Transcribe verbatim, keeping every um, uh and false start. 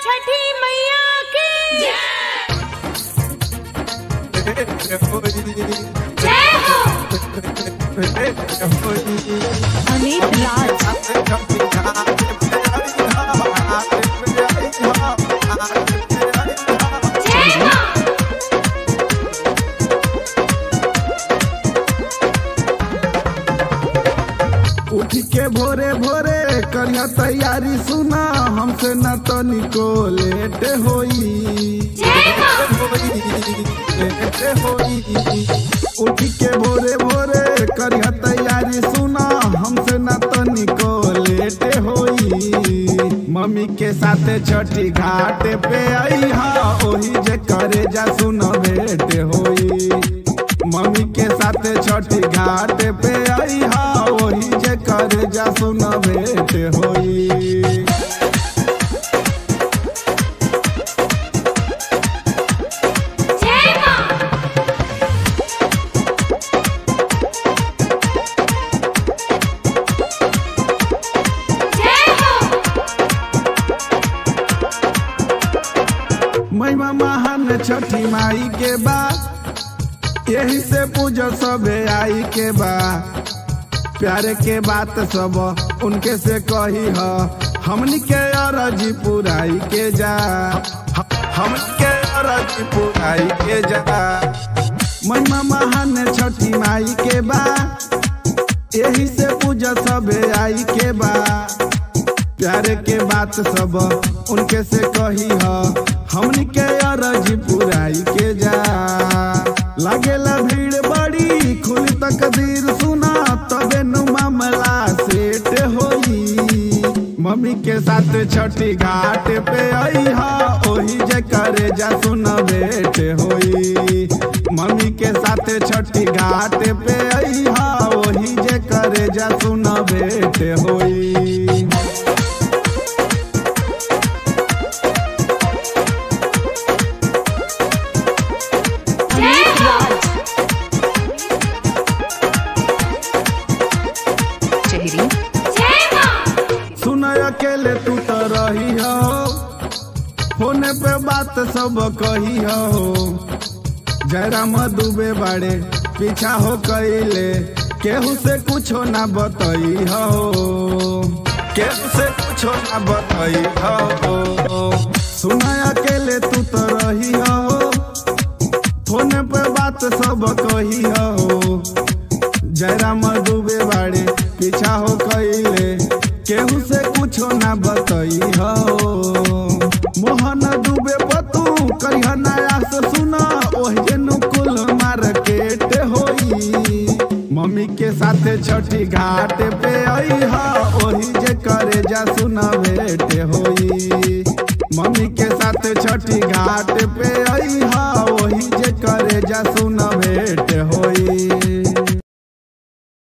छठी मैया की जय हो। अमित राज उठ के भोरे भोरे करिया तैयारी सुना हमसे न तो निको लेट होई लेट होई। उठ के भोरे भोरे करिया तैयारी सुना हमसे न तो निको लेट होई। मम्मी के साथ छठी घाट पे आई हा ओही जे करे जा सुन भेट होई। मम्मी के साथ छठी घाट पे आई हा वही जे कर जा सुन भेट होई। महिमा महान छठी माई के बा यही से पूजा सबे आई के बा। प्यारे के बात सब उनके से कही ह हमनी के अरजी पुराई के जा हमनी के अरजी पुराई के जा। महिमा महान छठी माई के बा यही से पूजा सबे आई के बा। प्यारे के बात सब उनके से कही ह हमनी के अरजी पुराई के जा। लागेला भीड़ बड़ी खुली तकदीर सुना तबे नु मामला सेट होई। मम्मी के साथ छठी घाट पे आई हा ओही जे करे जा सुन भेट होई। मम्मी के साथ छठी घाट पे आई हा ओही जे करे जा सुन भेट होई। अकेले तू तो रही हो होने पे बात सब कही हो। जयराम दुबे बाड़े पीछा हो कैले केहू से कुछो ना बताई हो केहू से कुछो ना बताई हो। सुना अकेले तू तो रही हो होने पे बात सब कही हो। जयराम दुबे बाड़े पीछा हो कैले केहू से कुछो ना बताई हो। मोहन दुबे पतू करिया नया से सुना ओहे नुकुल मार्केट होई। मम्मी के साथ छठी घाट पे आई हा ओही जे करे जा सुन भेट होई। मम्मी के साथ छठी घाट पे आई हा ओही जे करे जा सुन भेट होई।